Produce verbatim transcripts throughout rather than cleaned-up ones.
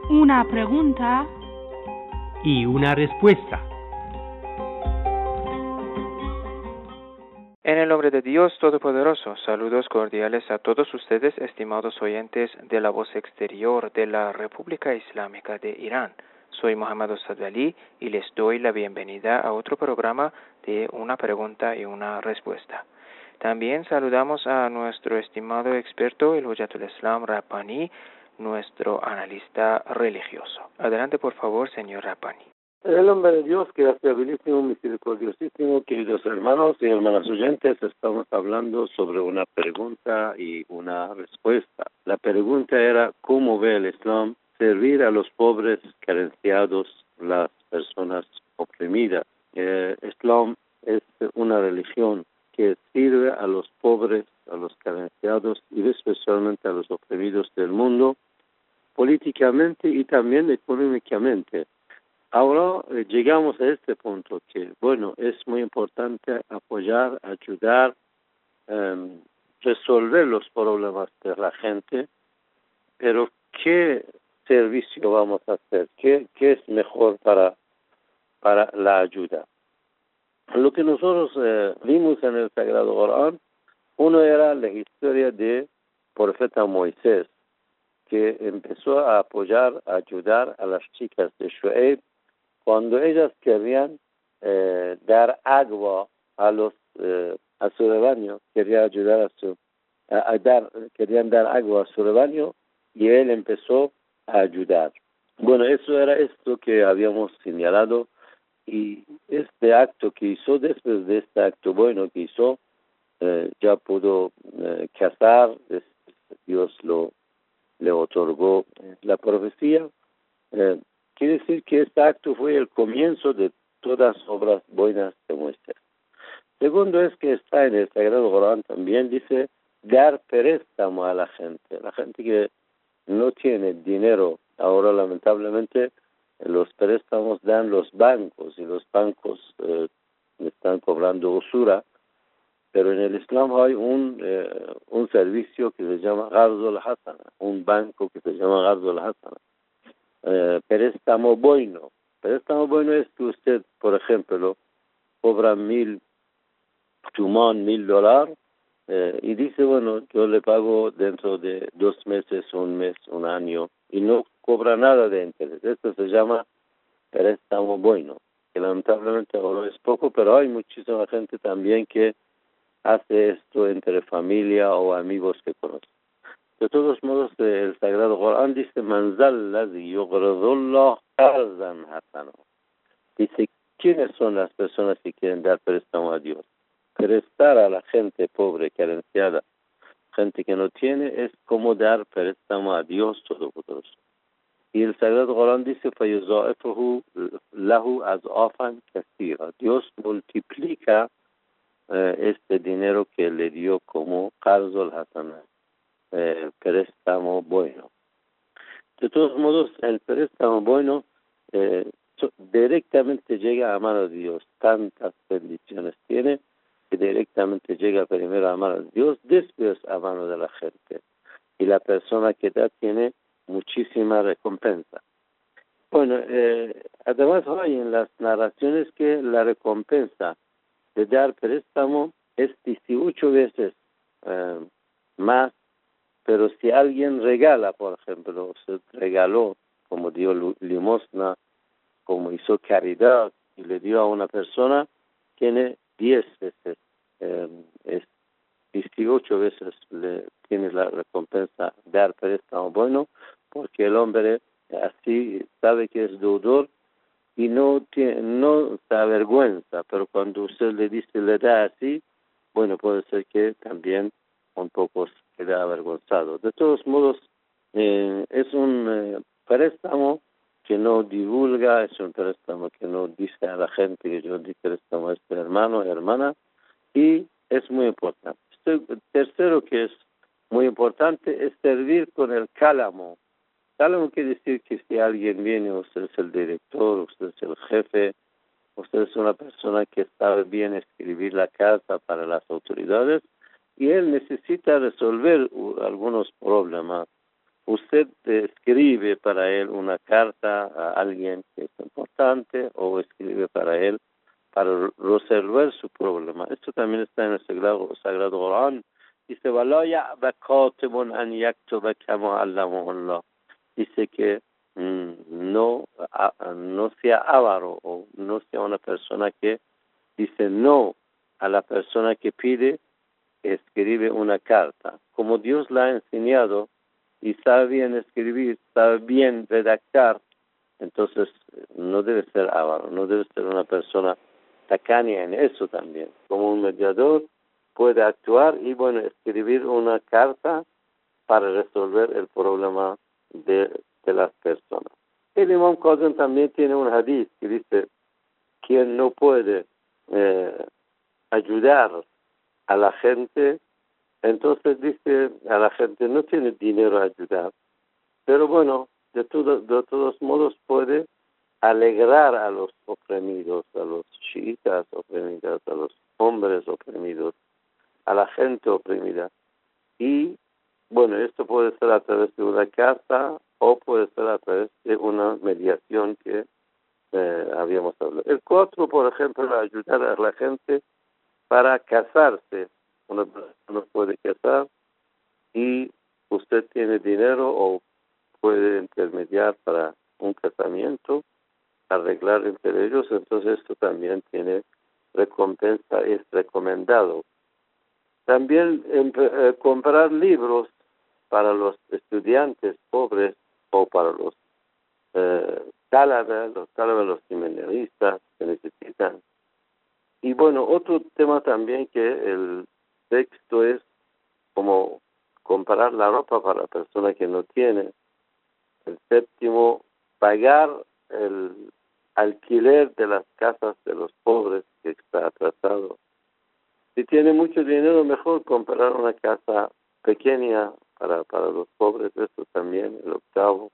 Una pregunta y una respuesta. En el nombre de Dios Todopoderoso, saludos cordiales a todos ustedes, estimados oyentes de la voz exterior de la República Islámica de Irán. Soy Mohammad Ustad Ali y les doy la bienvenida a otro programa de una pregunta y una respuesta. También saludamos a nuestro estimado experto, el Hujatul Islam Rabbani, nuestro analista religioso. Adelante, por favor, señor Rabbani. En el nombre de Dios, que es habilísimo, misericordiosísimo, queridos hermanos y hermanas oyentes, estamos hablando sobre una pregunta y una respuesta. La pregunta era, ¿cómo ve el Islam servir a los pobres, carenciados, las personas oprimidas? El Islam es una religión que sirve a los pobres, a los carenciados y especialmente a los oprimidos del mundo, políticamente y también económicamente. Ahora eh, llegamos a este punto que, bueno, es muy importante apoyar, ayudar, eh, resolver los problemas de la gente, pero ¿qué servicio vamos a hacer? ¿Qué, qué es mejor para, para la ayuda? Lo que nosotros eh, vimos en el Sagrado Corán, uno era la historia de profeta Moisés, que empezó a apoyar, a ayudar a las chicas de Shu'aib cuando ellas querían eh, dar agua a los eh, a su rebaño, quería ayudar a su a, a dar querían dar agua a su rebaño y él empezó a ayudar. Bueno, eso era esto que habíamos señalado y este acto que hizo, después de este acto bueno que hizo, eh, ya pudo eh, casar, Dios lo le otorgó la profecía. Eh, quiere decir que este acto fue el comienzo de todas las obras buenas de Moisés. Segundo es que está en el Sagrado Corán también, dice, dar préstamo a la gente. La gente que no tiene dinero, ahora lamentablemente los préstamos dan los bancos y los bancos eh, están cobrando usura, pero en el Islam hay un eh, un servicio que se llama Gharzul Hasana, un banco que se llama Gharzul Hasana. Eh, préstamo bueno. Préstamo bueno es que usted, por ejemplo, cobra mil tumán, mil dólares, eh, y dice, bueno, yo le pago dentro de dos meses, un mes, un año, y no cobra nada de interés. Esto se llama préstamo bueno, que lamentablemente ahora es poco, pero hay muchísima gente también que hace esto entre familia o amigos que conoce. De todos modos, el Sagrado Corán dice, Manzal ladhi yuqridullah qarzan hasana. Dice, ¿quiénes son las personas que quieren dar préstamo a Dios? Prestar a la gente pobre, carenciada, gente que no tiene, es como dar préstamo a Dios Todopoderoso. Y el Sagrado Corán dice, فَيُضَاعِفُهُ لَهُ أَضْعَافًا كَثِيرًا. Dios multiplica Eh, este dinero que le dio como Qarzul Hasana, eh, préstamo bueno. De todos modos, el préstamo bueno eh, so, directamente llega a mano de Dios. Tantas bendiciones tiene que directamente llega primero a mano de Dios, después a mano de la gente. Y la persona que da tiene muchísima recompensa. Bueno, eh, además hay en las narraciones que la recompensa de dar préstamo es dieciocho veces eh, más, pero si alguien regala, por ejemplo, se regaló, como dio limosna, como hizo caridad y le dio a una persona, tiene diez veces, eh, es dieciocho veces le tiene la recompensa dar préstamo bueno, porque el hombre así sabe que es deudor y no tiene, no se avergüenza, pero cuando usted le dice, le da así, bueno, puede ser que también un poco se quede avergonzado. De todos modos, eh, es un eh, préstamo que no divulga, es un préstamo que no dice a la gente que yo di préstamo a este hermano, hermana, y es muy importante. Este, tercero que es muy importante es servir con el cálamo. Cálamo quiere decir que si alguien viene, usted es el director, usted es el jefe, usted es una persona que sabe bien escribir la carta para las autoridades y él necesita resolver algunos problemas usted escribe para él una carta a alguien que es importante o escribe para él para resolver su problema. Esto también está en el Sagrado, Sagrado Corán. Dice, وَلَا يَأْبَ كَاتِبٌ أَنْ يَكْتُبَ كَمَا عَلَّمَهُ اللَّهُ. Dice que mm, no, a, no sea avaro o no sea una persona que dice no a la persona que pide que escribe una carta. Como Dios la ha enseñado y sabe bien escribir, sabe bien redactar, entonces no debe ser avaro, no debe ser una persona tacaña en eso también. Como un mediador puede actuar y, bueno, escribir una carta para resolver el problema de, de las personas. El Imam Qasim también tiene un hadith que dice, quien no puede eh, ayudar a la gente, entonces dice a la gente, no tiene dinero a ayudar, pero bueno, de, todo, de todos modos puede alegrar a los oprimidos, a los chiitas oprimidos, a los hombres oprimidos, a la gente oprimida. Y bueno, esto puede ser a través de una carta o puede ser a través de una mediación que eh, habíamos hablado. El cuatro, por ejemplo, ayudar a la gente para casarse. Una persona puede casar y usted tiene dinero o puede intermediar para un casamiento, arreglar entre ellos, entonces esto también tiene recompensa, es recomendado. También eh, comprar libros para los estudiantes pobres o para los eh, talabas, los talabas, los seminaristas que necesitan. Y bueno, otro tema también que el texto es como comprar la ropa para la persona que no tiene. El séptimo, pagar el alquiler de las casas de los pobres que está atrasado. Si tiene mucho dinero, mejor comprar una casa pequeña para, para los pobres, eso también, el octavo.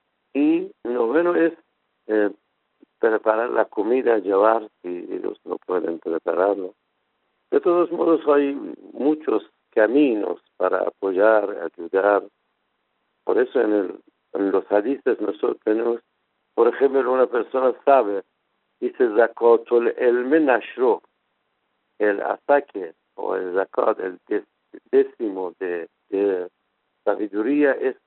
Y el noveno es eh, preparar la comida, llevar si ellos no pueden prepararlo. De todos modos, hay muchos caminos para apoyar, ayudar. Por eso en, el, en los hadices nosotros tenemos, por ejemplo, una persona sabe, dice Zakatul Ilmi Nashru, el ataque o el zakat, el décimo de, de sabiduría es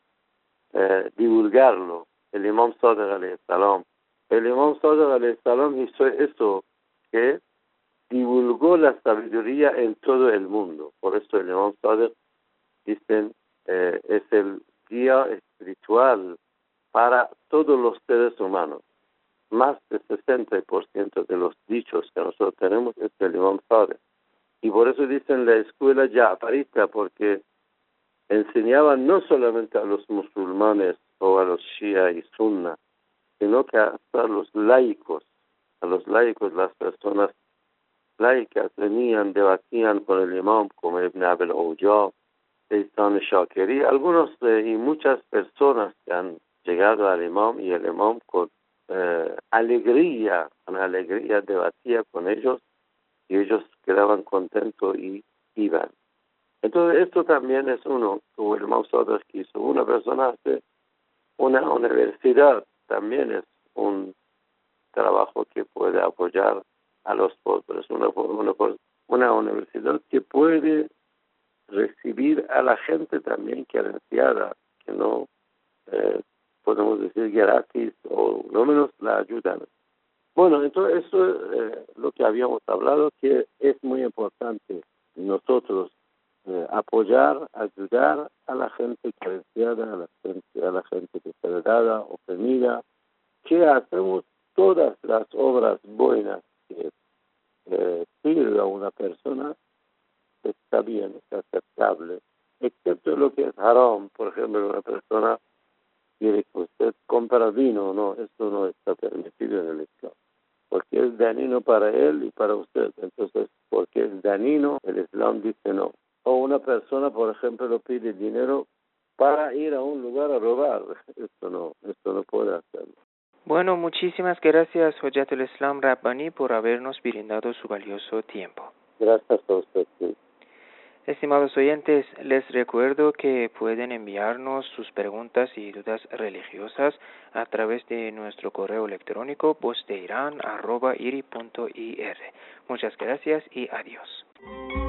eh, divulgarlo. El Imam Sadiq alayhi salam. El Imam Sadiq alayhi salam hizo eso, que divulgó la sabiduría en todo el mundo. Por eso el Imam Sadiq, dicen, eh, es el guía espiritual para todos los seres humanos. Más del sesenta por ciento de los dichos que nosotros tenemos es del Imam Sadiq. Y por eso dicen la escuela Ja'farita, porque enseñaban no solamente a los musulmanes o a los shia y sunna, sino que hasta a los laicos, a los laicos, las personas laicas venían, debatían con el imam, como Ibn Abil Awjah, Istan Shakiri, algunos eh, y muchas personas que han llegado al imam, y el imam con eh, alegría, con alegría debatía con ellos, y ellos quedaban contentos y iban. Entonces esto también es uno, como el Imam Sadiq quiso, una persona hace una universidad, también es un trabajo que puede apoyar a los pobres, una, una, una universidad que puede recibir a la gente también carenciada, que no eh, podemos decir gratis o no menos la ayudan. Bueno, entonces eso es eh, lo que habíamos hablado, que es muy importante nosotros eh, apoyar, ayudar a la gente carenciada, a la gente, a la gente desheredada, oprimida, que hacemos todas las obras buenas que eh, sirve a una persona, está bien, es aceptable, excepto lo que es haram. Por ejemplo, una persona quiere que usted compra vino, no, esto no está permitido en el Islam, porque es dañino para él y para usted. Entonces, porque es dañino, el Islam dice no. O una persona, por ejemplo, lo pide dinero para ir a un lugar a robar, esto no, esto no puede hacerlo. Bueno, muchísimas gracias, Hojatul Islam Rabbani, por habernos brindado su valioso tiempo. Gracias a usted, sí. Estimados oyentes, les recuerdo que pueden enviarnos sus preguntas y dudas religiosas a través de nuestro correo electrónico voz de irán arroba iri punto ir. Muchas gracias y adiós.